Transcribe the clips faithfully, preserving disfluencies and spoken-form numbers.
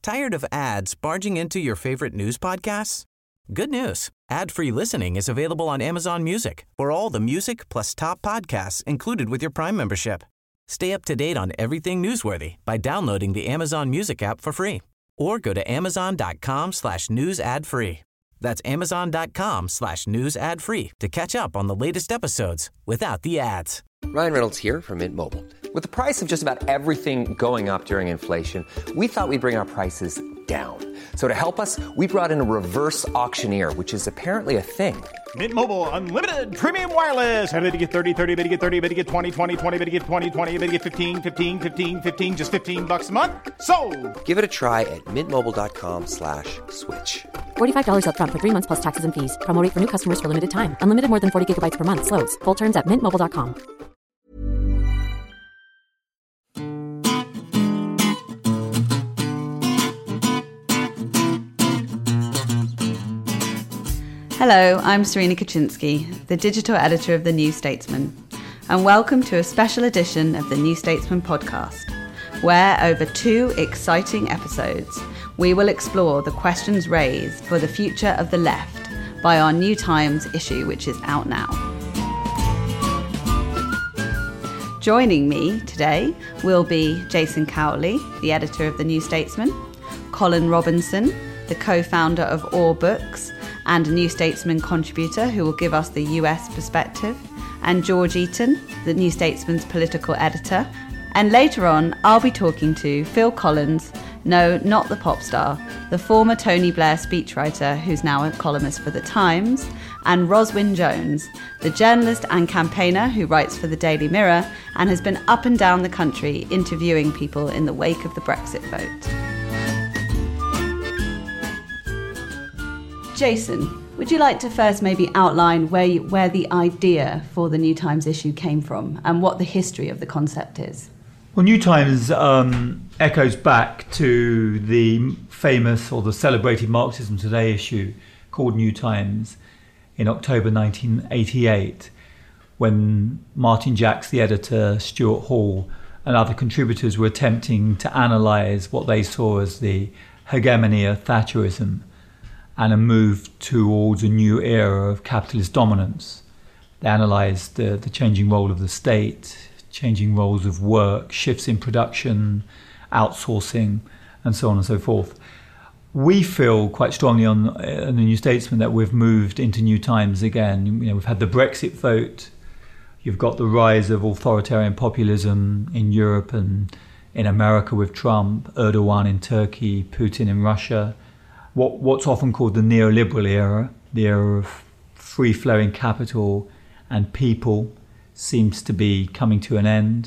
Tired of ads barging into your favorite news podcasts? Good news. Ad-free listening is available on Amazon Music for all the music plus top podcasts included with your Prime membership. Stay up to date on everything newsworthy by downloading the Amazon Music app for free or go to amazon.com slash news ad free. That's amazon.com slash news ad free to catch up on the latest episodes without the ads. Ryan Reynolds here from Mint Mobile. With the price of just about everything going up during inflation, we thought we'd bring our prices down. So to help us, we brought in a reverse auctioneer, which is apparently a thing. Mint Mobile Unlimited Premium Wireless. How to get thirty, thirty, how to get thirty, how to get twenty, twenty, twenty, how to get twenty, twenty, how to get fifteen, fifteen, fifteen, fifteen, just fifteen bucks a month? Sold! Give it a try at mintmobile.com slash switch. forty-five dollars up front for three months plus taxes and fees. Promo rate for new customers for limited time. Unlimited more than forty gigabytes per month. Slows full terms at mint mobile dot com. Hello, I'm Serena Kaczynski, the digital editor of The New Statesman, and welcome to a special edition of the New Statesman podcast, where over two exciting episodes, we will explore the questions raised for the future of the left by our New Times issue, which is out now. Joining me today will be Jason Cowley, the editor of The New Statesman, Colin Robinson, the co-founder of Or Books, and a New Statesman contributor who will give us the U S perspective, and George Eaton, the New Statesman's political editor. And later on, I'll be talking to Phil Collins, no, not the pop star, the former Tony Blair speechwriter who's now a columnist for The Times, and Roswyn Jones, the journalist and campaigner who writes for the Daily Mirror and has been up and down the country interviewing people in the wake of the Brexit vote. Jason, would you like to first maybe outline where you, where the idea for the New Times issue came from and what the history of the concept is? Well, New Times um, echoes back to the famous or the celebrated Marxism Today issue called New Times in October nineteen eighty-eight, when Martin Jacks, the editor, Stuart Hall and other contributors were attempting to analyse what they saw as the hegemony of Thatcherism and a move towards a new era of capitalist dominance. They analysed the, the changing role of the state, changing roles of work, shifts in production, outsourcing, and so on and so forth. We feel quite strongly on, on the New Statesman that we've moved into New Times again. You know, we've had the Brexit vote, you've got the rise of authoritarian populism in Europe and in America with Trump, Erdogan in Turkey, Putin in Russia, What what's often called the neoliberal era, the era of free-flowing capital and people, seems to be coming to an end.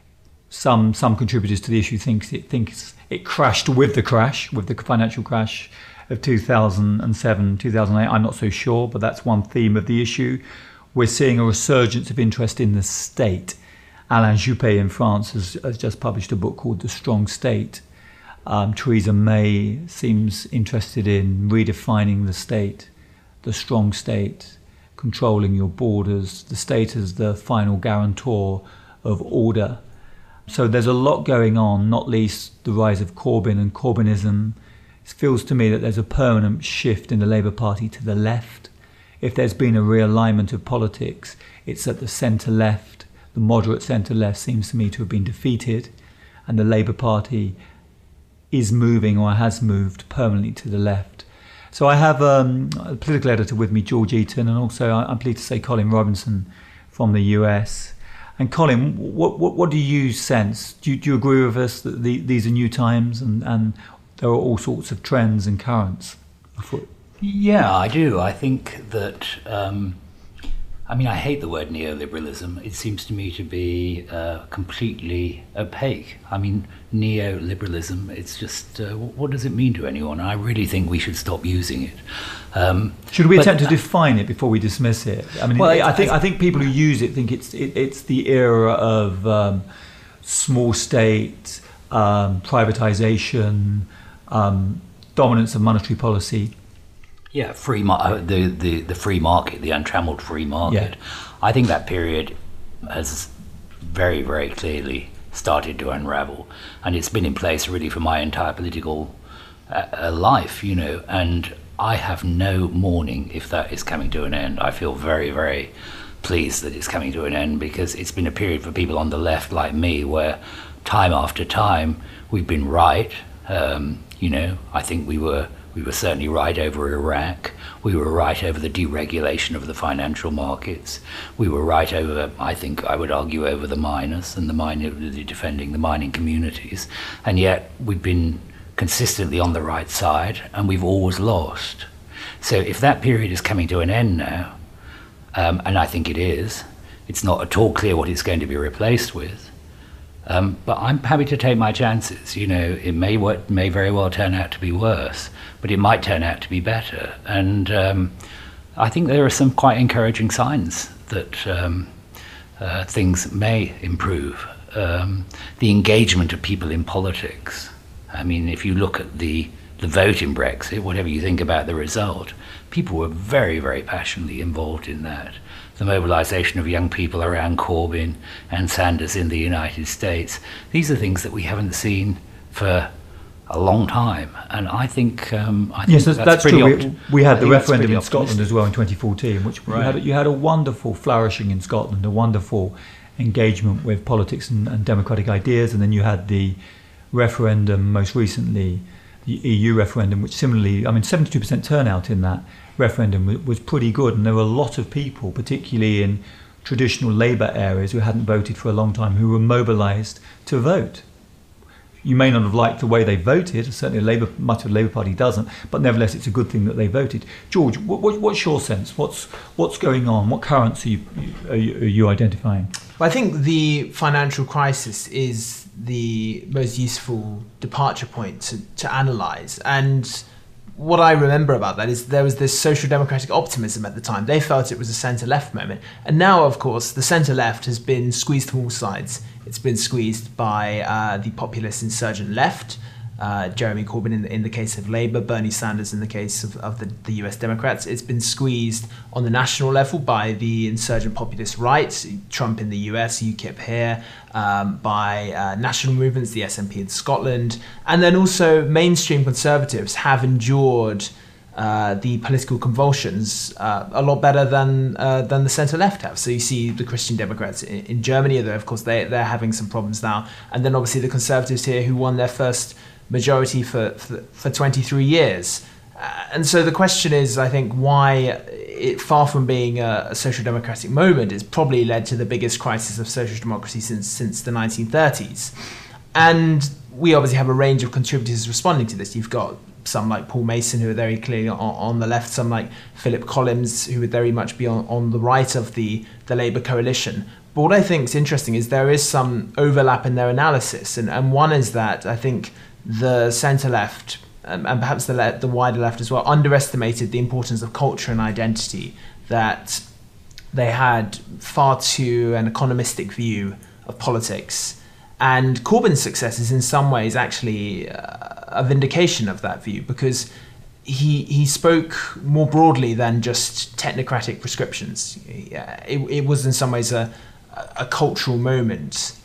Some some contributors to the issue think it thinks it crashed with the crash, with the financial crash of two thousand seven, two thousand eight. I'm not so sure, but that's one theme of the issue. We're seeing a resurgence of interest in the state. Alain Juppé in France has, has just published a book called The Strong State. Um, Theresa May seems interested in redefining the state, the strong state, controlling your borders, the state as the final guarantor of order. So there's a lot going on, not least the rise of Corbyn and Corbynism. It feels to me that there's a permanent shift in the Labour Party to the left. If there's been a realignment of politics, it's at the centre-left. The moderate centre-left seems to me to have been defeated, and the Labour Party is moving or has moved permanently to the left. So I have um, a political editor with me, George Eaton, and also I'm pleased to say Colin Robinson from the U S. And Colin, what what, what do you sense? Do you, do you agree with us that the, these are new times and, and there are all sorts of trends and currents afoot? Yeah, I do. I think that, um, I mean, I hate the word neoliberalism. It seems to me to be uh, completely opaque. I mean, neoliberalism, it's just, uh, what does it mean to anyone? I really think we should stop using it. Um, should we but, attempt to define it before we dismiss it? I mean, well, I, I think I, I think people who use it think it's it, it's the era of um, small state, um, privatization, um, dominance of monetary policy. Yeah, free mar- the, the, the free market, the untrammeled free market. Yeah. I think that period has very, very clearly started to unravel, and it's been in place really for my entire political a, a life, you know, and I have no mourning if that is coming to an end. I feel very, very pleased that it's coming to an end, because it's been a period for people on the left like me where time after time we've been right. Um, you know, I think we were we were certainly right over Iraq. We were right over the deregulation of the financial markets. We were right over, I think I would argue, over the miners and the mine, defending the mining communities. And yet we've been consistently on the right side, and we've always lost. So if that period is coming to an end now, um, and I think it is, it's not at all clear what it's going to be replaced with. Um, but I'm happy to take my chances. You know, it may what may very well turn out to be worse, but it might turn out to be better. And um, I think there are some quite encouraging signs that um, uh, things may improve. Um, the engagement of people in politics. I mean, if you look at the the vote in Brexit, whatever you think about the result, people were very, very passionately involved in that. The mobilisation of young people around Corbyn and Sanders in the United States, these are things that we haven't seen for a long time, and I think, um, I think yes, that's, that's, that's pretty true. opt- we, we had I the think that's referendum pretty in Scotland optimistic. as well in twenty fourteen, which Right. you, had, you had a wonderful flourishing in Scotland, a wonderful engagement with politics and, and democratic ideas, and then you had the referendum most recently, the E U referendum, which similarly, I mean, seventy-two percent turnout in that referendum was, was pretty good, and there were a lot of people, particularly in traditional Labour areas, who hadn't voted for a long time, who were mobilised to vote. You may not have liked the way they voted, certainly Labour, much of the Labour Party doesn't, but nevertheless it's a good thing that they voted. George, what, what, what's your sense? What's what's going on? What currents are you, are you, are you identifying? Well, I think the financial crisis is the most useful departure point to, to analyse. And what I remember about that is there was this social democratic optimism at the time. They felt it was a centre-left moment. And now, of course, the centre-left has been squeezed from all sides. It's been squeezed by uh, the populist insurgent left, uh, Jeremy Corbyn in the, in the case of Labour, Bernie Sanders in the case of, of the, the U S Democrats. It's been squeezed on the national level by the insurgent populist right, Trump in the U S, UKIP here, um, by uh, national movements, the S N P in Scotland. And then also mainstream conservatives have endured Uh, the political convulsions uh, a lot better than uh, than the centre-left have. So you see the Christian Democrats in, in Germany, although of course they, they're having some problems now. And then obviously the Conservatives here, who won their first majority for, for, for twenty-three years. Uh, and so the question is, I think, why it, far from being a, a social democratic moment, it's probably led to the biggest crisis of social democracy since since the nineteen thirties. And we obviously have a range of contributors responding to this. You've got some like Paul Mason, who are very clearly on, on the left, some like Philip Collins, who would very much be on, on the right of the, the Labour coalition. But what I think is interesting is there is some overlap in their analysis. And, and one is that I think the centre-left, um, and perhaps the, le- the wider left as well, underestimated the importance of culture and identity, that they had far too an economistic view of politics. And Corbyn's success is in some ways actually uh, a vindication of that view, because he he spoke more broadly than just technocratic prescriptions. It, it was in some ways a, a cultural moment.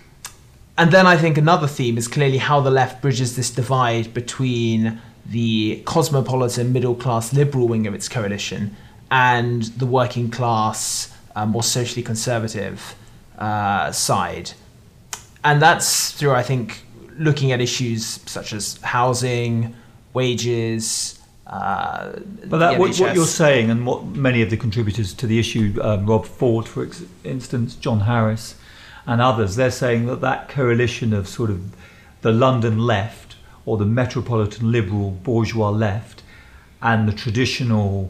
And then I think another theme is clearly how the left bridges this divide between the cosmopolitan, middle-class, liberal wing of its coalition and the working class, uh, more socially conservative uh, side. And that's through, I think, looking at issues such as housing, wages, uh, But that, what, N H S. what you're saying, and what many of the contributors to the issue, um, Rob Ford, for ex- instance, John Harris, and others, they're saying that that coalition of sort of the London left, or the metropolitan liberal bourgeois left, and the traditional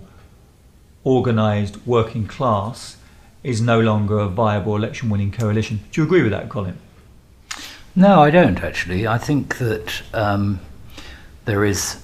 organised working class is no longer a viable election-winning coalition. Do you agree with that, Colin? No, I don't actually. I think that um, there is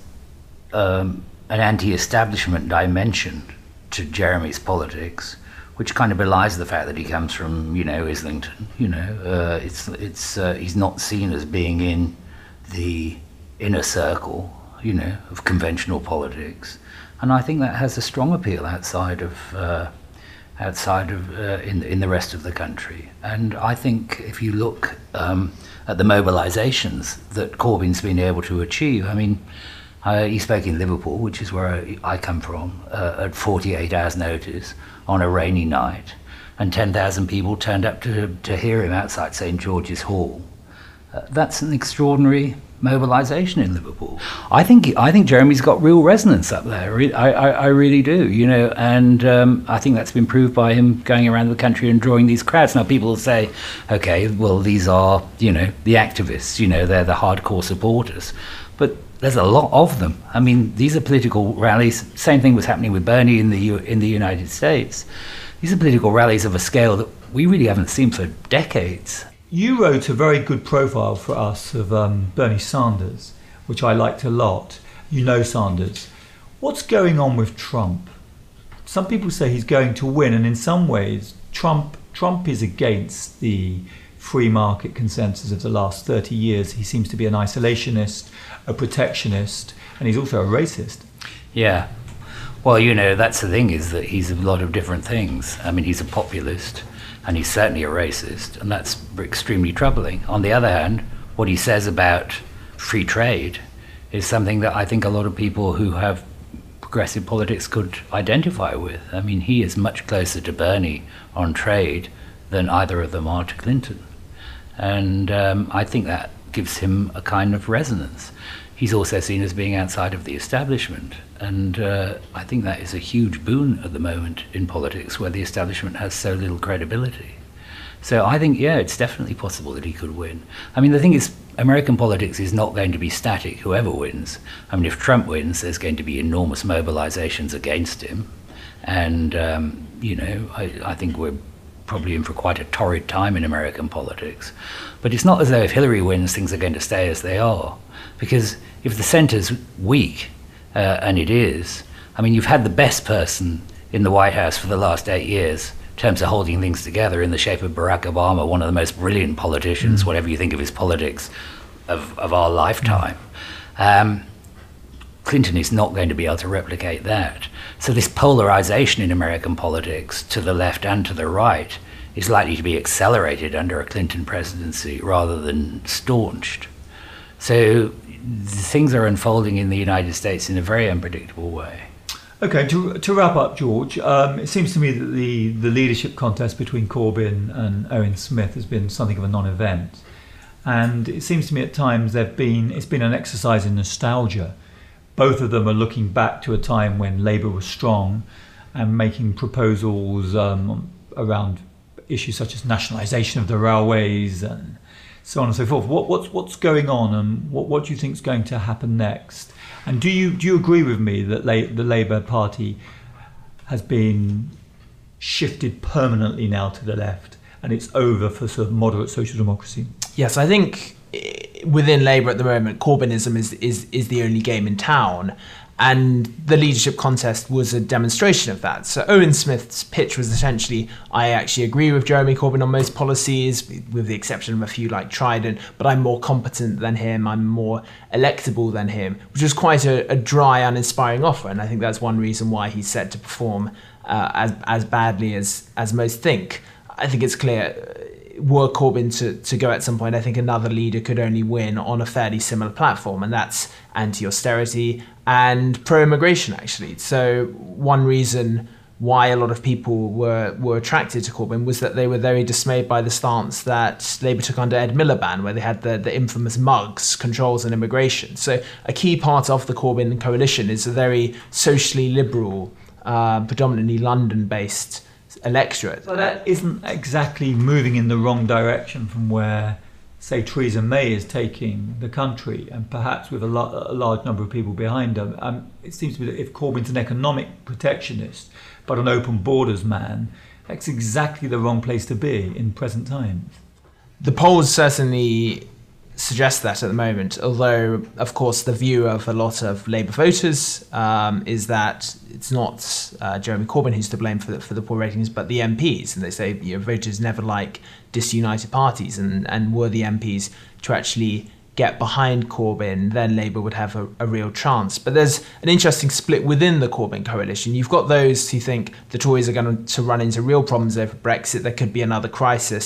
um, an anti-establishment dimension to Jeremy's politics, which kind of belies the fact that he comes from, you know, Islington. You know, uh, it's it's uh, he's not seen as being in the inner circle, you know, of conventional politics, and I think that has a strong appeal outside of. Uh, outside of uh, in in the rest of the country. And I think if you look um, at the mobilisations that Corbyn's been able to achieve, I mean, Uh, he spoke in Liverpool, which is where I, I come from, uh, at forty-eight hours notice on a rainy night, and ten thousand people turned up to, to hear him outside St George's Hall. Uh, that's an extraordinary mobilisation in Liverpool. I think I think Jeremy's got real resonance up there. I, I, I really do, you know, and um, I think that's been proved by him going around the country and drawing these crowds. Now people will say, okay, well, these are, you know, the activists, you know, they're the hardcore supporters. But there's a lot of them. I mean, these are political rallies. Same thing was happening with Bernie in the U- in the United States. These are political rallies of a scale that we really haven't seen for decades. You wrote a very good profile for us of um, Bernie Sanders, which I liked a lot. You know Sanders. What's going on with Trump? Some people say he's going to win, and in some ways, Trump Trump is against the free market consensus of the last thirty years. He seems to be an isolationist, a protectionist, and he's also a racist. Yeah. Well, you know, that's the thing, is that he's a lot of different things. I mean, he's a populist, and he's certainly a racist, and that's extremely troubling. On the other hand, what he says about free trade is something that I think a lot of people who have progressive politics could identify with. I mean, he is much closer to Bernie on trade than either of them are to Clinton. And um, I think that gives him a kind of resonance. He's also seen as being outside of the establishment. And uh, I think that is a huge boon at the moment in politics, where the establishment has so little credibility. So I think, yeah, it's definitely possible that he could win. I mean, the thing is, American politics is not going to be static, whoever wins. I mean, if Trump wins, there's going to be enormous mobilizations against him. And, um, you know, I, I think we're probably in for quite a torrid time in American politics. But it's not as though if Hillary wins, things are going to stay as they are. Because if the centre's weak, uh, and it is, I mean, you've had the best person in the White House for the last eight years in terms of holding things together in the shape of Barack Obama, one of the most brilliant politicians, mm. whatever you think of his politics, of, of our lifetime. Mm. Um, Clinton is not going to be able to replicate that. So this polarization in American politics to the left and to the right is likely to be accelerated under a Clinton presidency rather than staunched. So things are unfolding in the United States in a very unpredictable way. Okay, to to wrap up, George, um, it seems to me that the, the leadership contest between Corbyn and Owen Smith has been something of a non-event. And it seems to me at times they've been it's been an exercise in nostalgia. Both of them are looking back to a time when Labour was strong and making proposals um, around issues such as nationalisation of the railways and so on and so forth. What, what's what's going on, and what, what do you think is going to happen next? And do you do you agree with me that La- the Labour Party has been shifted permanently now to the left, and it's over for sort of moderate social democracy? Yes, I think within Labour at the moment, Corbynism is, is, is the only game in town. And the leadership contest was a demonstration of that. So Owen Smith's pitch was essentially, I actually agree with Jeremy Corbyn on most policies, with the exception of a few like Trident, but I'm more competent than him, I'm more electable than him, which was quite a, a dry, uninspiring offer. And I think that's one reason why he's set to perform uh, as, as badly as, as most think. I think it's clear, were Corbyn to, to go at some point, I think another leader could only win on a fairly similar platform, and that's anti-austerity and pro-immigration, actually. So one reason why a lot of people were, were attracted to Corbyn was that they were very dismayed by the stance that Labour took under Ed Miliband, where they had the, the infamous mugs, controls on immigration. So a key part of the Corbyn coalition is a very socially liberal, uh, predominantly London-based electorate. So that isn't exactly moving in the wrong direction from where, say, Theresa May is taking the country, and perhaps with a, lo- a large number of people behind her. Um, it seems to me that if Corbyn's an economic protectionist, but an open borders man, that's exactly the wrong place to be in present times. The polls certainly suggest that at the moment, although, of course, the view of a lot of Labour voters um, is that it's not uh, Jeremy Corbyn who's to blame for the, for the poor ratings, but the M Ps. And they say, you know, voters never like disunited parties, and, and were the M Ps to actually get behind Corbyn, then Labour would have a, a real chance. But there's an interesting split within the Corbyn coalition. You've got those who think the Tories are going to run into real problems over Brexit. There could be another crisis.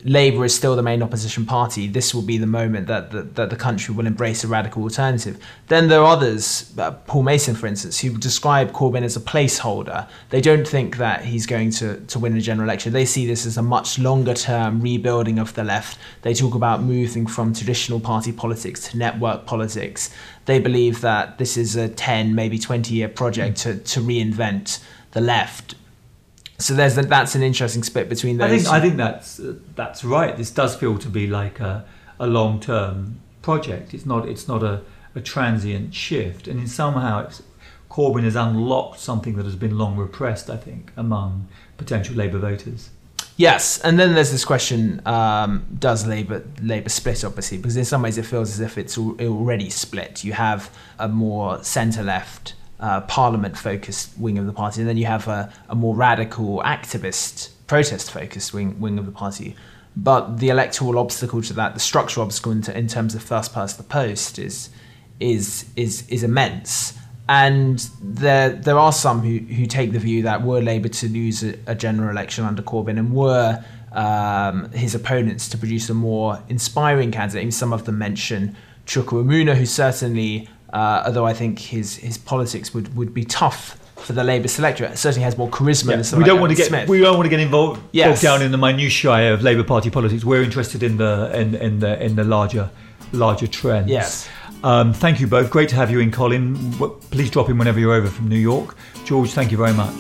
Labour is still the main opposition party, this will be the moment that the, that the country will embrace a radical alternative. Then there are others, uh, Paul Mason, for instance, who describe Corbyn as a placeholder. They don't think that he's going to, to win a general election. They see this as a much longer-term rebuilding of the left. They talk about moving from traditional party politics to network politics. They believe that this is a ten, maybe twenty-year project to, to reinvent the left. So there's that's an interesting split between those. I think I think that's uh, that's right. This does feel to be like a, a long term project. It's not it's not a, a transient shift, and in somehow it's, Corbyn has unlocked something that has been long repressed, I think, among potential Labour voters. Yes, and then there's this question: um, does Labour Labour split? Obviously, because in some ways it feels as if it's al- already split. You have a more centre left. Uh, Parliament-focused wing of the party, and then you have a, a more radical activist, protest-focused wing wing of the party. But the electoral obstacle to that, the structural obstacle in, t- in terms of first past the post, is is is is immense. And there there are some who, who take the view that were Labour to lose a, a general election under Corbyn, and were um, his opponents to produce a more inspiring candidate. I mean, some of them mention Chuka Umunna, who certainly. Uh, although I think his his politics would, would be tough for the Labour electorate. It certainly has more charisma yeah, than someone we don't like want to get Smith. we don't want to get involved yes. bogged down in the minutiae of Labour Party politics. We're interested in the in, in the in the larger larger trends. Yes. Um, thank you both. Great to have you in, Colin. Please drop in whenever you're over from New York. George, thank you very much.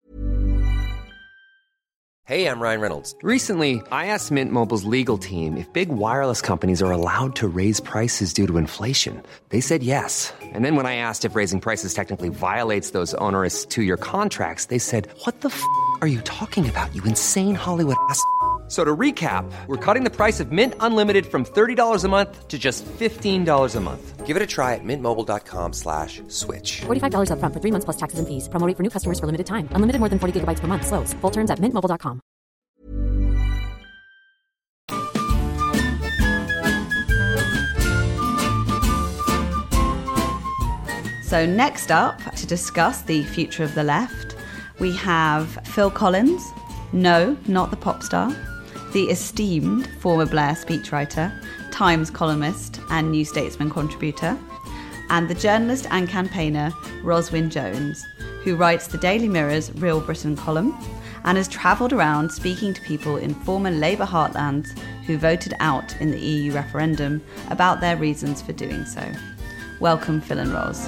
Hey, I'm Ryan Reynolds. Recently, I asked Mint Mobile's legal team if big wireless companies are allowed to raise prices due to inflation. They said yes. And then when I asked if raising prices technically violates those onerous two-year contracts, they said, what the f*** are you talking about, you insane Hollywood ass f- So to recap, we're cutting the price of Mint Unlimited from thirty dollars a month to just fifteen dollars a month. Give it a try at mintmobile.com slash switch. forty-five dollars up front for three months plus taxes and fees. Promo rate for new customers for limited time. Unlimited more than forty gigabytes per month. Slows full terms at mint mobile dot com. So next up, to discuss the future of the left, we have Phil Collins. No, not the pop star. The esteemed former Blair speechwriter, Times columnist and New Statesman contributor, and the journalist and campaigner Roswyn Jones, who writes the Daily Mirror's Real Britain column and has travelled around speaking to people in former Labour heartlands who voted out in the E U referendum about their reasons for doing so. Welcome, Phil and Ros.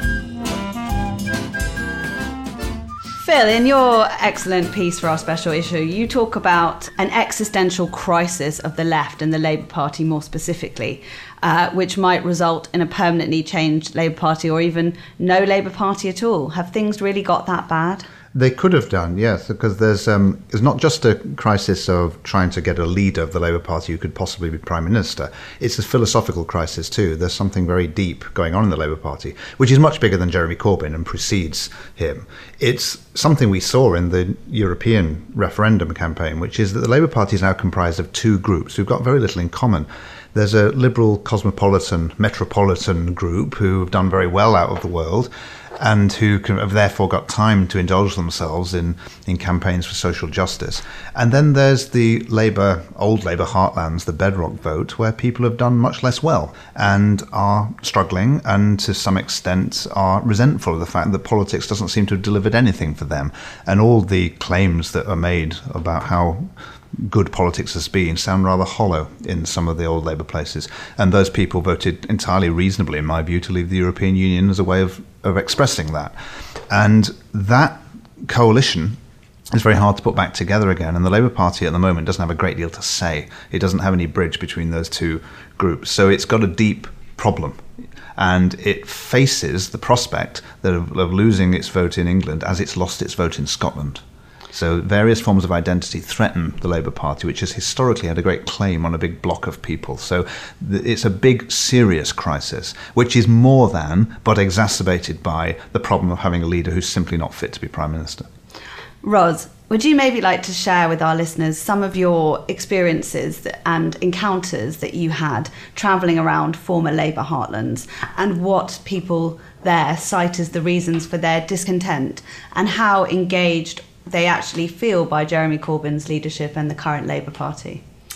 Phil, in your excellent piece for our special issue, you talk about an existential crisis of the left and the Labour Party more specifically, uh, which might result in a permanently changed Labour Party or even no Labour Party at all. Have things really got that bad? They could have done, yes, because there's um, it's not just a crisis of trying to get a leader of the Labour Party who could possibly be Prime Minister. It's a philosophical crisis too. There's something very deep going on in the Labour Party, which is much bigger than Jeremy Corbyn and precedes him. It's something we saw in the European referendum campaign, which is that the Labour Party is now comprised of two groups who've got very little in common. There's a liberal, cosmopolitan, metropolitan group who have done very well out of the world, and who can, have therefore got time to indulge themselves in, in campaigns for social justice. And then there's the Labour, old Labour heartlands, the bedrock vote, where people have done much less well and are struggling and to some extent are resentful of the fact that politics doesn't seem to have delivered anything for them. And all the claims that are made about how good politics has been sound rather hollow in some of the old Labour places. And those people voted entirely reasonably, in my view, to leave the European Union as a way of, of expressing that. And that coalition is very hard to put back together again. And the Labour Party at the moment doesn't have a great deal to say. It doesn't have any bridge between those two groups. So it's got a deep problem. And it faces the prospect that of, of losing its vote in England as it's lost its vote in Scotland. So various forms of identity threaten the Labour Party, which has historically had a great claim on a big block of people. So th- it's a big, serious crisis, which is more than, but exacerbated by, the problem of having a leader who's simply not fit to be Prime Minister. Ros, would you maybe like to share with our listeners some of your experiences and encounters that you had travelling around former Labour heartlands and what people there cite as the reasons for their discontent and how engaged they actually feel by Jeremy Corbyn's leadership and the current Labour Party?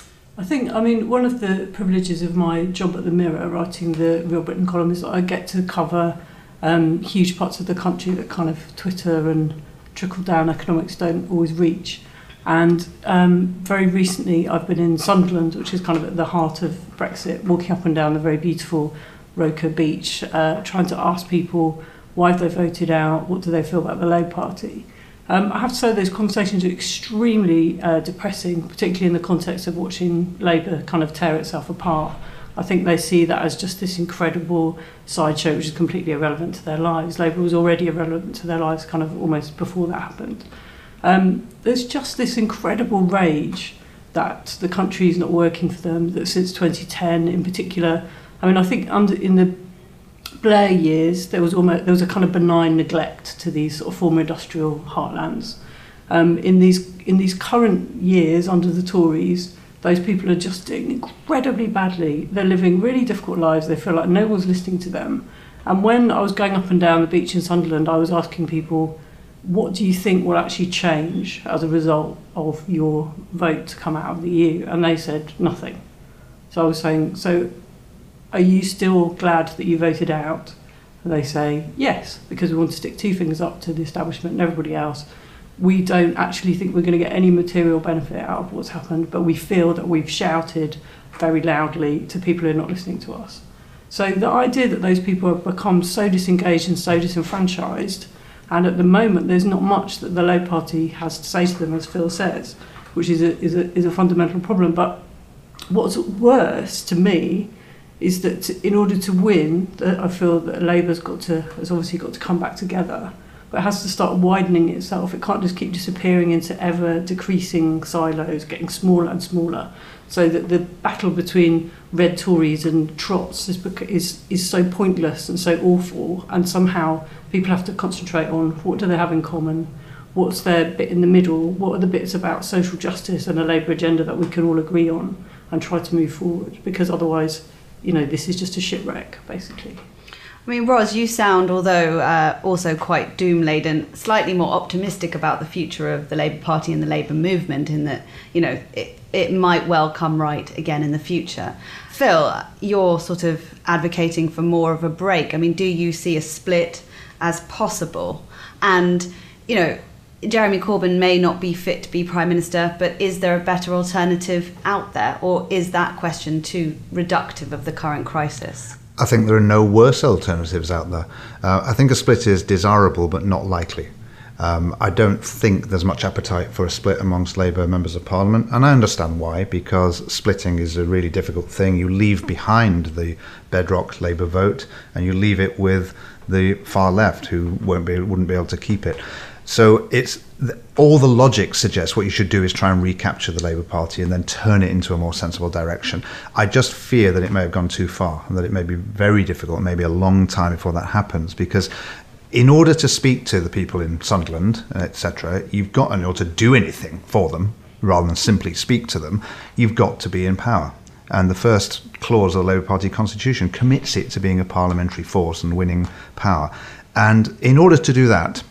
I think, I mean, one of the privileges of my job at the Mirror, writing the Real Britain column, is that I get to cover um, huge parts of the country that kind of Twitter and trickle-down economics don't always reach. And um, very recently I've been in Sunderland, which is kind of at the heart of Brexit, walking up and down the very beautiful Roker Beach, uh, trying to ask people why have they voted out, what do they feel about the Labour Party. Um, I have to say those conversations are extremely uh, depressing, particularly in the context of watching Labour kind of tear itself apart. I think they see that as just this incredible sideshow which is completely irrelevant to their lives. Labour was already irrelevant to their lives kind of almost before that happened. Um, there's just this incredible rage that the country is not working for them, that since twenty ten in particular, I mean, I think under in the Blair years, there was almost there was a kind of benign neglect to these sort of former industrial heartlands. Um, in these in these current years under the Tories, those people are just doing incredibly badly. They're living really difficult lives. They feel like no one's listening to them. And when I was going up and down the beach in Sunderland, I was asking people, what do you think will actually change as a result of your vote to come out of the E U? And they said nothing. So I was saying, so are you still glad that you voted out? And they say, yes, because we want to stick two fingers up to the establishment and everybody else. We don't actually think we're going to get any material benefit out of what's happened, but we feel that we've shouted very loudly to people who are not listening to us. So the idea that those people have become so disengaged and so disenfranchised, and at the moment there's not much that the Labour Party has to say to them, as Phil says, which is a, is a, is a fundamental problem. But what's worse to me is that in order to win, that I feel that Labour's got to has obviously got to come back together, but it has to start widening itself. It can't just keep disappearing into ever decreasing silos, getting smaller and smaller, so that the battle between red Tories and Trots is is is so pointless and so awful, and somehow people have to concentrate on what do they have in common, what's their bit in the middle, what are the bits about social justice and a Labour agenda that we can all agree on, and try to move forward, because otherwise, you know, this is just a shipwreck, basically. I mean, Ros, you sound, although uh, also quite doom-laden, slightly more optimistic about the future of the Labour Party and the Labour movement, in that, you know, it, it might well come right again in the future. Phil, you're sort of advocating for more of a break. I mean, do you see a split as possible? And, you know, Jeremy Corbyn may not be fit to be Prime Minister, but is there a better alternative out there? Or is that question too reductive of the current crisis? I think there are no worse alternatives out there. Uh, I think a split is desirable but not likely. Um, I don't think there's much appetite for a split amongst Labour members of Parliament, and I understand why, because splitting is a really difficult thing. You leave behind the bedrock Labour vote and you leave it with the far left, who won't be, wouldn't be able to keep it. So it's all the logic suggests what you should do is try and recapture the Labour Party and then turn it into a more sensible direction. I just fear that it may have gone too far and that it may be very difficult, maybe a long time before that happens, because in order to speak to the people in Sunderland, et cetera, you've got, in order to do anything for them, rather than simply speak to them, you've got to be in power. And the first clause of the Labour Party constitution commits it to being a parliamentary force and winning power. And in order to do that,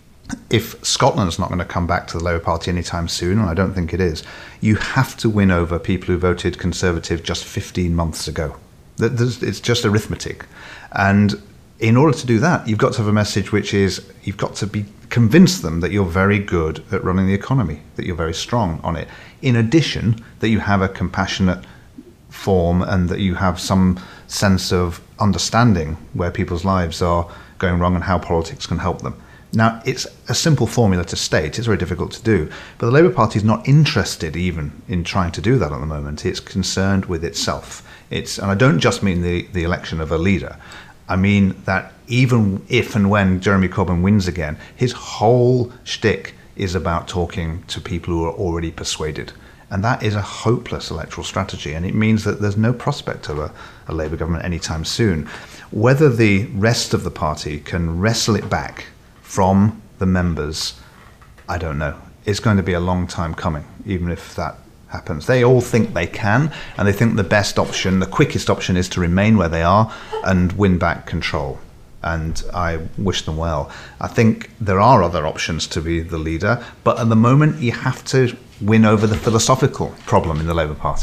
if Scotland's not going to come back to the Labour Party anytime soon, and I don't think it is, you have to win over people who voted Conservative just fifteen months ago. It's just arithmetic. And in order to do that, you've got to have a message which is, you've got to be convince them that you're very good at running the economy, that you're very strong on it. In addition, that you have a compassionate form and that you have some sense of understanding where people's lives are going wrong and how politics can help them. Now, it's a simple formula to state, it's very difficult to do, but the Labour Party is not interested even in trying to do that at the moment. It's concerned with itself. It's, and I don't just mean the, the election of a leader. I mean that even if and when Jeremy Corbyn wins again, his whole shtick is about talking to people who are already persuaded. And that is a hopeless electoral strategy, and it means that there's no prospect of a, a Labour government anytime soon. Whether the rest of the party can wrestle it back from the members, I don't know. It's going to be a long time coming, even if that happens. They all think they can, and they think the best option, the quickest option, is to remain where they are and win back control. And I wish them well. I think there are other options to be the leader, but at the moment you have to win over the philosophical problem in the Labour Party.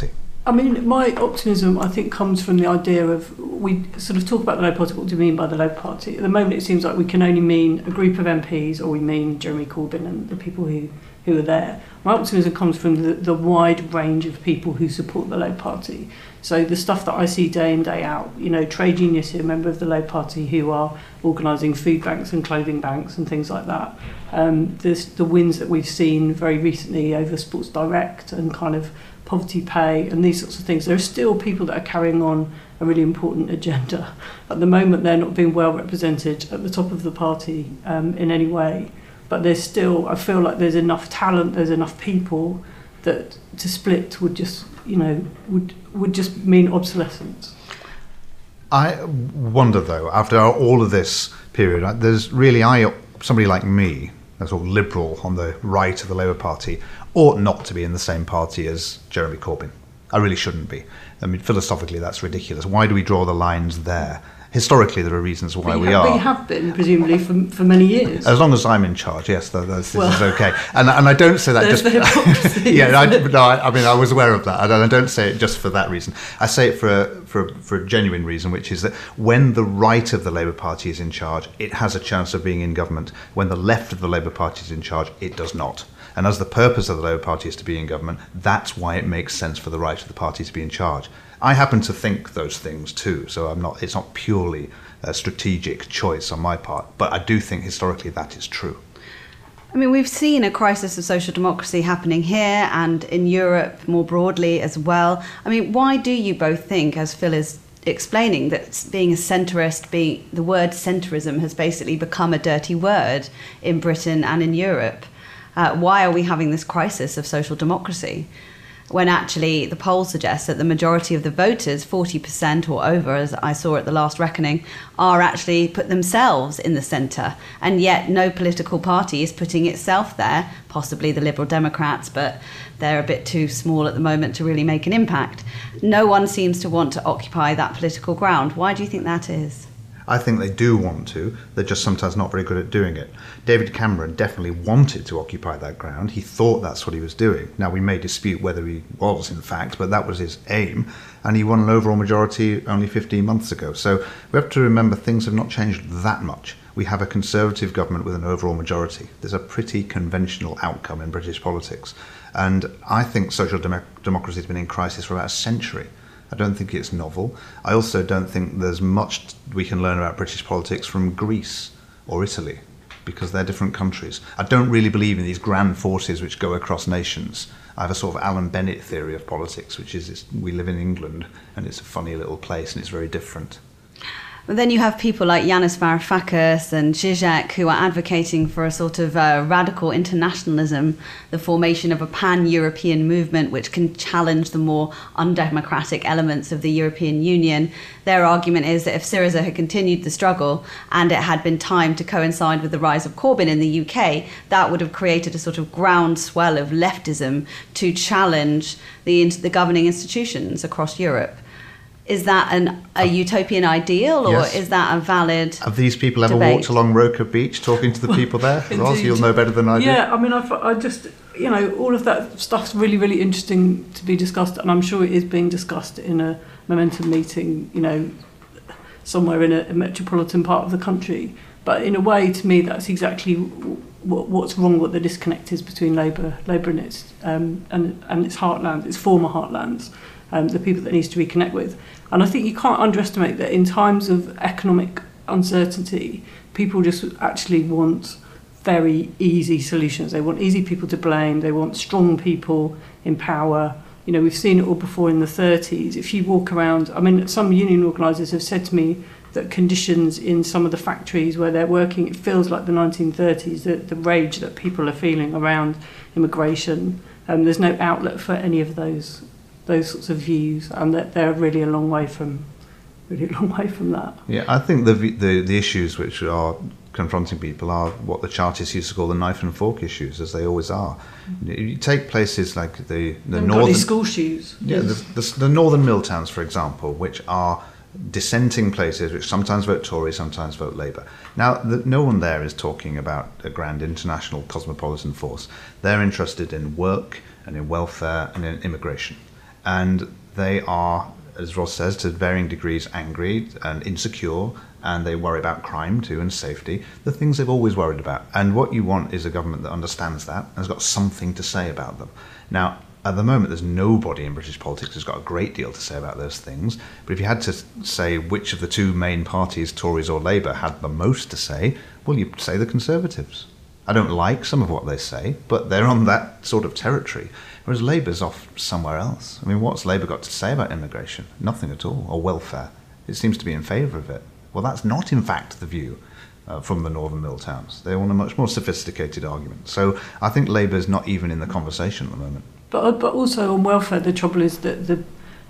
I mean, my optimism, I think, comes from the idea of, we sort of talk about the Labour Party, what do we mean by the Labour Party? At the moment it seems like we can only mean a group of M Ps, or we mean Jeremy Corbyn and the people who, who are there. My optimism comes from the, the wide range of people who support the Labour Party. So the stuff that I see day in, day out, you know, trade unionists who are a member of the Labour Party who are organising food banks and clothing banks and things like that. Um, there's the wins that we've seen very recently over Sports Direct and kind of poverty pay and these sorts of things. There are still people that are carrying on a really important agenda. At the moment, they're not being well represented at the top of the party um, in any way. But there's still, I feel like there's enough talent, there's enough people that to split would just, you know, would would just mean obsolescence. I wonder, though, after all of this period, there's really, I somebody like me, a sort of liberal on the right of the Labour Party, ought not to be in the same party as Jeremy Corbyn. I really shouldn't be. I mean, philosophically, that's ridiculous. Why do we draw the lines there? Historically, there are reasons why we have, are. But you have been, presumably, for, for many years. As long as I'm in charge, yes, that, that's, well, this is okay. And and I don't say that there's just... the hypocrisy, yeah, I, no, I, I mean, I was aware of that. And I don't say it just for that reason. I say it for a, for, a, for a genuine reason, which is that when the right of the Labour Party is in charge, it has a chance of being in government. When the left of the Labour Party is in charge, it does not. And as the purpose of the Labour Party is to be in government, that's why it makes sense for the right of the party to be in charge. I happen to think those things too, so I'm not. It's not purely a strategic choice on my part, but I do think historically that is true. I mean, we've seen a crisis of social democracy happening here and in Europe more broadly as well. I mean, why do you both think, as Phil is explaining, that being a centrist, being the word centrism has basically become a dirty word in Britain and in Europe? Uh, why are we having this crisis of social democracy, when actually the poll suggests that the majority of the voters, forty percent or over, as I saw at the last reckoning, are actually put themselves in the centre, and yet no political party is putting itself there, possibly the Liberal Democrats, but they're a bit too small at the moment to really make an impact. No one seems to want to occupy that political ground. Why do you think that is? I think they do want to, they're just sometimes not very good at doing it. David Cameron definitely wanted to occupy that ground. He thought that's what he was doing. Now, we may dispute whether he was, in fact, but that was his aim, and he won an overall majority only fifteen months ago. So we have to remember things have not changed that much. We have a Conservative government with an overall majority. There's a pretty conventional outcome in British politics. And I think social dem- democracy has been in crisis for about a century. I don't think it's novel. I also don't think there's much we can learn about British politics from Greece or Italy, because they're different countries. I don't really believe in these grand forces which go across nations. I have a sort of Alan Bennett theory of politics, which is it's, we live in England and it's a funny little place and it's very different. But then you have people like Yanis Varoufakis and Zizek who are advocating for a sort of uh, radical internationalism, the formation of a pan-European movement which can challenge the more undemocratic elements of the European Union. Their argument is that if Syriza had continued the struggle and it had been timed to coincide with the rise of Corbyn in the U K, that would have created a sort of groundswell of leftism to challenge the, the governing institutions across Europe. Is that an, a utopian ideal, or yes. is that a valid Have these people ever debate? walked along Roker Beach talking to the people there? Ros, you'll know better than I do. Yeah, I mean, I, I just, you know, all of that stuff's really, really interesting to be discussed, and I'm sure it is being discussed in a Momentum meeting, you know, somewhere in a, a metropolitan part of the country. But in a way, to me, that's exactly what, what's wrong, what the disconnect is between Labour, Labour and its um, and and its heartland, its former heartlands. Um, the people that it needs to reconnect with. And I think you can't underestimate that in times of economic uncertainty, people just actually want very easy solutions. They want easy people to blame. They want strong people in power. You know, we've seen it all before in the thirties. If you walk around, I mean, some union organisers have said to me that conditions in some of the factories where they're working, it feels like the nineteen thirties, the, the rage that people are feeling around immigration. Um, there's no outlet for any of those those sorts of views, and that they're really a long way from really a long way from that. Yeah, I think the the, the issues which are confronting people are what the Chartists used to call the knife and fork issues, as they always are. Mm-hmm. You take places like the the northern school shoes. Yeah, yes. the, the, the northern mill towns, for example, which are dissenting places which sometimes vote Tory, sometimes vote Labour. Now, the, no one there is talking about a grand international cosmopolitan force. They're interested in work and in welfare and in immigration. And they are, as Ross says, to varying degrees angry and insecure, and they worry about crime too and safety, the things they've always worried about. And what you want is a government that understands that and has got something to say about them. Now, at the moment, there's nobody in British politics who's got a great deal to say about those things. But if you had to say which of the two main parties, Tories or Labour, had the most to say, well, you'd say the Conservatives. I don't like some of what they say, but they're on that sort of territory. Whereas Labour's off somewhere else. I mean, what's Labour got to say about immigration? Nothing at all. Or welfare. It seems to be in favour of it. Well, that's not, in fact, the view uh, from the northern mill towns. They want a much more sophisticated argument. So I think Labour's not even in the conversation at the moment. But but also on welfare, the trouble is that the,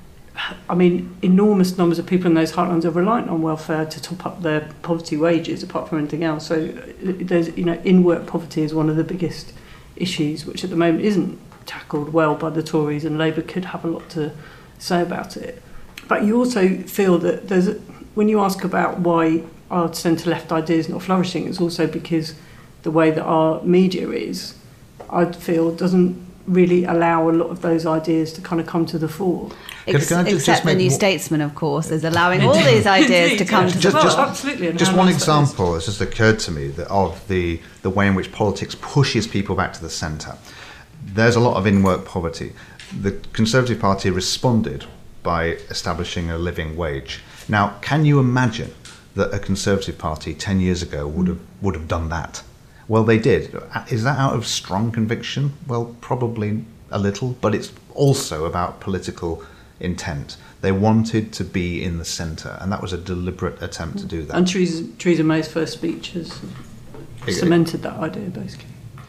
I mean, enormous numbers of people in those heartlands are reliant on welfare to top up their poverty wages, apart from anything else. So there's, you know, in-work poverty is one of the biggest issues, which at the moment isn't tackled well by the Tories, and Labour could have a lot to say about it. But you also feel that there's, a, when you ask about why our centre-left ideas not flourishing, it's also because the way that our media is, I feel, doesn't really allow a lot of those ideas to kind of come to the fore. Ex- Can I just- except just the make New one- Statesman, of course, is allowing all these ideas to come to the Just, Well, just, absolutely, and just how one nice that example has just occurred to me that of the, the way in which politics pushes people back to the centre. There's a lot of in-work poverty. The Conservative Party responded by establishing a living wage. Now, can you imagine that a Conservative Party ten years ago would have would have done that? Well, they did. Is that out of strong conviction? Well, probably a little, but it's also about political intent. They wanted to be in the centre, and that was a deliberate attempt to do that. And Theresa, Theresa May's first speech has cemented that idea, basically.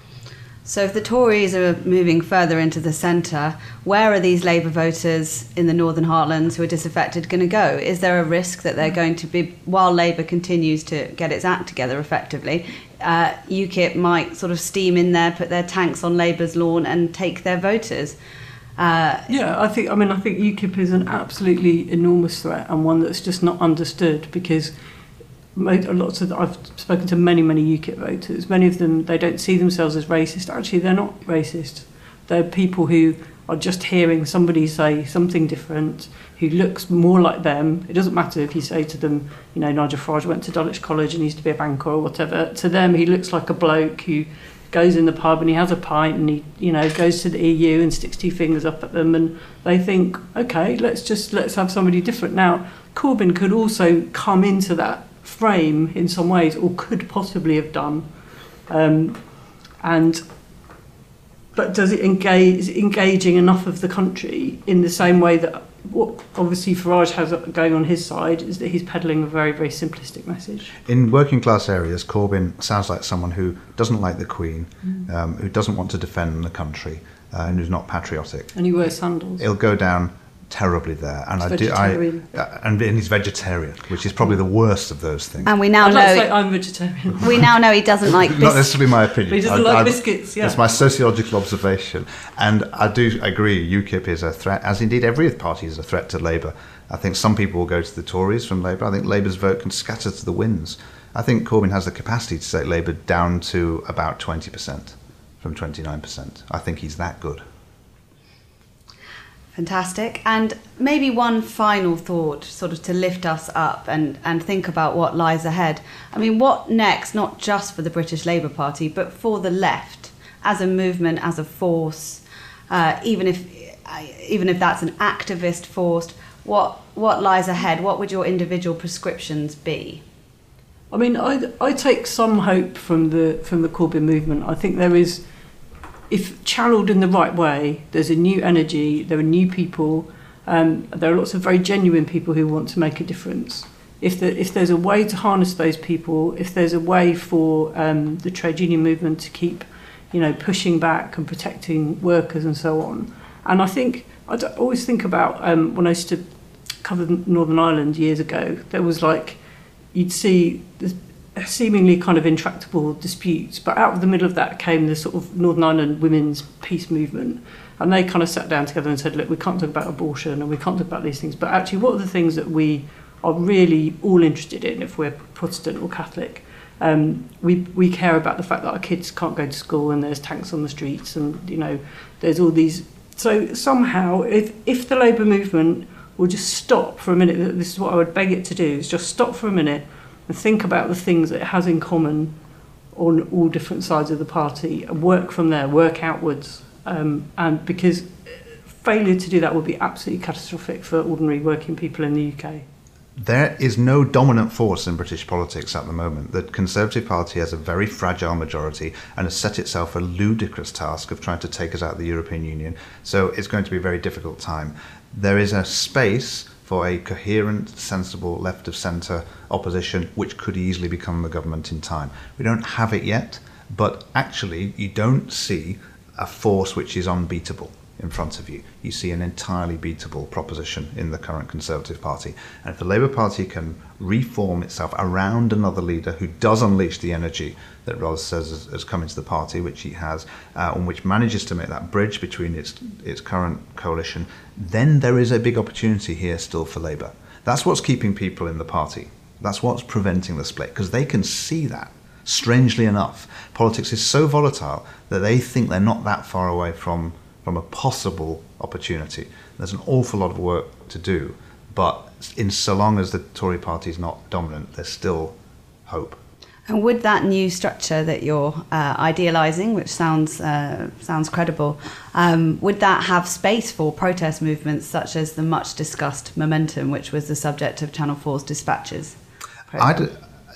So if the Tories are moving further into the centre, where are these Labour voters in the Northern Heartlands who are disaffected going to go? Is there a risk that they're going to be, while Labour continues to get its act together effectively, uh, UKIP might sort of steam in there, put their tanks on Labour's lawn and take their voters? Uh, Yeah, I think. I mean, I think UKIP is an absolutely enormous threat, and one that's just not understood, because mo- lots of I've spoken to many, many UKIP voters. Many of them, they don't see themselves as racist. Actually, they're not racist. They're people who are just hearing somebody say something different, who looks more like them. It doesn't matter if you say to them, you know, Nigel Farage went to Dulwich College and he used to be a banker or whatever. To them, he looks like a bloke who goes in the pub and he has a pint and he, you know, goes to the E U and sticks two fingers up at them, and they think, okay, let's just let's have somebody different. Now, Corbyn could also come into that frame in some ways, or could possibly have done, um, and but does it engage is it engaging enough of the country in the same way that what obviously Farage has going on his side is that he's peddling a very, very simplistic message. In working class areas, Corbyn sounds like someone who doesn't like the Queen, mm. um, who doesn't want to defend the country, uh, and who's not patriotic. And he wears sandals. He'll go down terribly there, and he's I do. I, uh, and, and he's vegetarian, which is probably the worst of those things. And we now I'd know. like to say I'm vegetarian. We now know he doesn't like biscuits. Not necessarily my opinion. But he doesn't I, like I, biscuits. Yeah, it's my sociological observation, and I do agree. UKIP is a threat, as indeed every party is a threat to Labour. I think some people will go to the Tories from Labour. I think Labour's vote can scatter to the winds. I think Corbyn has the capacity to take Labour down to about twenty percent from twenty-nine percent. I think he's that good. Fantastic. And maybe one final thought, sort of to lift us up and, and think about what lies ahead. I mean, what next, not just for the British Labour Party, but for the left, as a movement, as a force, uh, even if even if that's an activist force, what what lies ahead? What would your individual prescriptions be? I mean, I, I take some hope from the from the Corbyn movement. I think there is, if channeled in the right way, there's a new energy, there are new people, um, there are lots of very genuine people who want to make a difference. If, the, if there's a way to harness those people, if there's a way for um, the trade union movement to keep, you know, pushing back and protecting workers and so on. And I think, I always think about um, when I used to cover Northern Ireland years ago, there was like, you'd see this seemingly kind of intractable disputes, but out of the middle of that came the sort of Northern Ireland women's peace movement, and they kind of sat down together and said, look, we can't talk about abortion and we can't talk about these things, but actually what are the things that we are really all interested in if we're Protestant or Catholic? Um, we we care about the fact that our kids can't go to school and there's tanks on the streets, and you know there's all these So somehow, if, if the Labour movement will just stop for a minute, this is what I would beg it to do, is just stop for a minute and think about the things that it has in common on all different sides of the party and work from there, work outwards. Um, and because failure to do that would be absolutely catastrophic for ordinary working people in the U K. There is no dominant force in British politics at the moment. The Conservative Party has a very fragile majority and has set itself a ludicrous task of trying to take us out of the European Union. So it's going to be a very difficult time. There is a space for a coherent, sensible, left-of-centre opposition, which could easily become the government in time. We don't have it yet, but actually you don't see a force which is unbeatable in front of you. You see an entirely beatable proposition in the current Conservative Party. And if the Labour Party can reform itself around another leader who does unleash the energy that Ros says has, has come into the party, which he has, uh, and which manages to make that bridge between its its current coalition, then there is a big opportunity here still for Labour. That's what's keeping people in the party. That's what's preventing the split, because they can see that. Strangely enough, politics is so volatile that they think they're not that far away from from a possible opportunity. There's an awful lot of work to do, but in so long as the Tory party is not dominant, there's still hope. And would that new structure that you're uh, idealising, which sounds uh, sounds credible, um, would that have space for protest movements such as the much discussed Momentum, which was the subject of Channel four's Dispatches? I'd,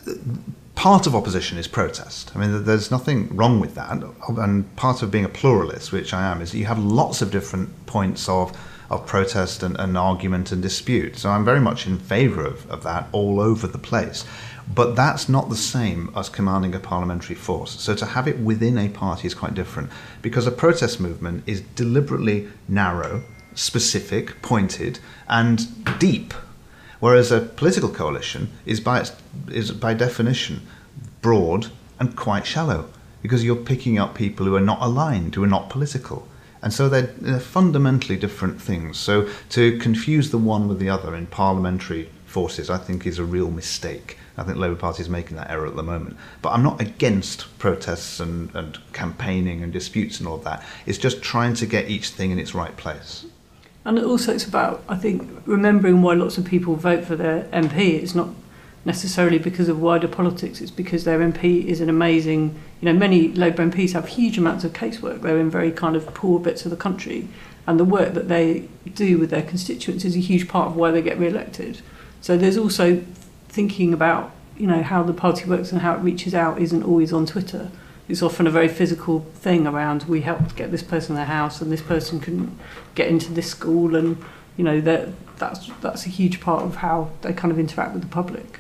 part of opposition is protest. I mean, there's nothing wrong with that. And part of being a pluralist, which I am, is that you have lots of different points of, of protest and, and argument and dispute. So I'm very much in favour of, of that all over the place. But that's not the same as commanding a parliamentary force. So to have it within a party is quite different, because a protest movement is deliberately narrow, specific, pointed, and deep. Whereas a political coalition is by its, is by definition broad and quite shallow, because you're picking up people who are not aligned, who are not political. And so they're, they're fundamentally different things. So to confuse the one with the other in parliamentary forces, I think, is a real mistake. I think the Labour Party is making that error at the moment. But I'm not against protests and, and campaigning and disputes and all of that. It's just trying to get each thing in its right place. And also it's about, I think, remembering why lots of people vote for their M P. It's not necessarily because of wider politics, it's because their M P is an amazing, you know, many Labour M Ps have huge amounts of casework. They're in very kind of poor bits of the country, and the work that they do with their constituents is a huge part of why they get re-elected. So there's also thinking about, you know, how the party works and how it reaches out isn't always on Twitter. It's often a very physical thing around, we helped get this person their house and this person couldn't get into this school, and, you know, that that's that's a huge part of how they kind of interact with the public.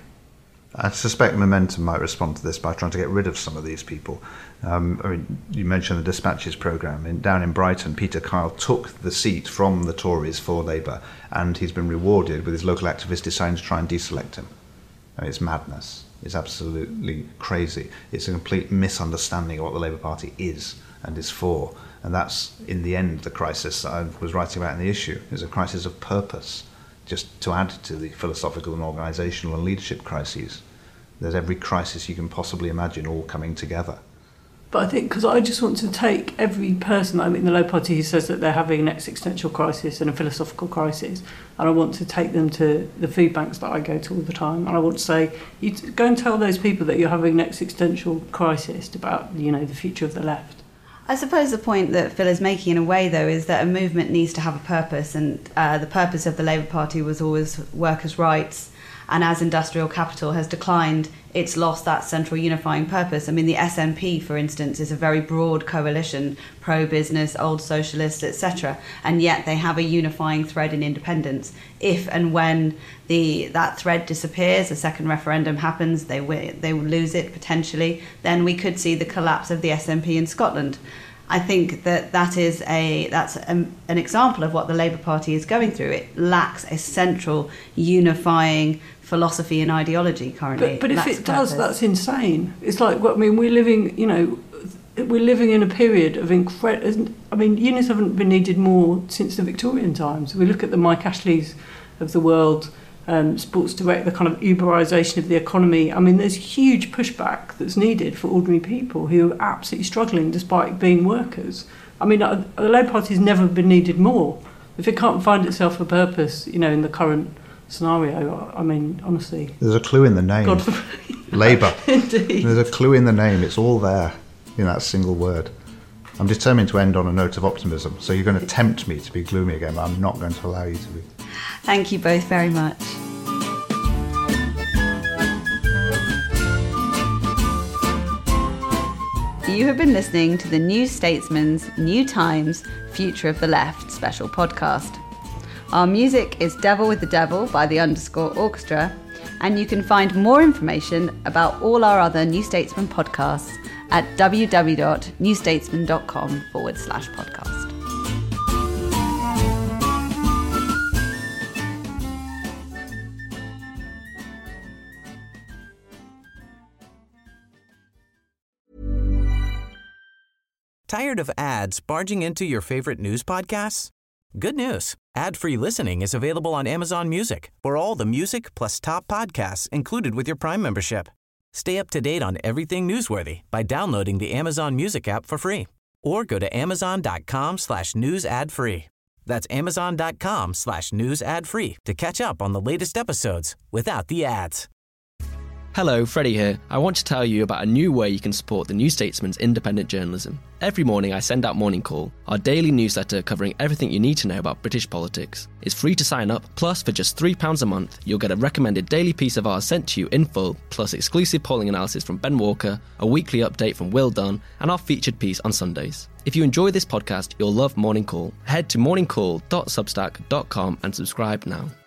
I suspect Momentum might respond to this by trying to get rid of some of these people. Um, I mean, you mentioned the Dispatches programme. In, down in Brighton, Peter Kyle took the seat from the Tories for Labour, and he's been rewarded with his local activists deciding to try and deselect him. I mean, it's madness. It's absolutely crazy. It's a complete misunderstanding of what the Labour Party is and is for. And that's, in the end, the crisis that I was writing about in the issue. It's a crisis of purpose, just to add to the philosophical and organisational and leadership crises. There's every crisis you can possibly imagine all coming together. But I think, because I just want to take every person I meet in the Labour Party who says that they're having an existential crisis and a philosophical crisis, and I want to take them to the food banks that I go to all the time, and I want to say, you go and tell those people that you're having an existential crisis about, you know, the future of the left. I suppose the point that Phil is making in a way, though, is that a movement needs to have a purpose, and uh, the purpose of the Labour Party was always workers' rights, and as industrial capital has declined, it's lost that central unifying purpose. I mean, the S N P, for instance, is a very broad coalition, pro-business, old socialists, et cetera, and yet they have a unifying thread in independence. If and when the that thread disappears, a second referendum happens, they they will lose it potentially, then we could see the collapse of the S N P in Scotland. I think that that is a that's a, an example of what the Labour Party is going through. It lacks a central unifying philosophy and ideology currently. But, but if it does, that's insane. It's like, I mean, we're living, you know, we're living in a period of incredible. I mean, unions haven't been needed more since the Victorian times. We look at the Mike Ashleys of the world, um, Sports Direct, the kind of Uberisation of the economy. I mean, there's huge pushback that's needed for ordinary people who are absolutely struggling despite being workers. I mean, the Labour Party's never been needed more. If it can't find itself a purpose, you know, in the current scenario, I mean, honestly. There's a clue in the name. God, Labour. Indeed. There's a clue in the name. It's all there in that single word. I'm determined to end on a note of optimism. So you're going to tempt me to be gloomy again, but I'm not going to allow you to be. Thank you both very much. You have been listening to the New Statesman's New Times Future of the Left special podcast. Our music is Devil with the Devil by the Underscore Orchestra, and you can find more information about all our other New Statesman podcasts at www.newstatesman.com forward slash podcast. Tired of ads barging into your favorite news podcasts? Good news. Ad-free listening is available on Amazon Music for all the music plus top podcasts included with your Prime membership. Stay up to date on everything newsworthy by downloading the Amazon Music app for free or go to amazon.com slash news ad free. That's amazon.com slash news ad free to catch up on the latest episodes without the ads. Hello, Freddie here. I want to tell you about a new way you can support the New Statesman's independent journalism. Every morning I send out Morning Call, our daily newsletter covering everything you need to know about British politics. It's free to sign up, plus for just three pounds a month, you'll get a recommended daily piece of ours sent to you in full, plus exclusive polling analysis from Ben Walker, a weekly update from Will Dunn, and our featured piece on Sundays. If you enjoy this podcast, you'll love Morning Call. Head to morning call dot substack dot com and subscribe now.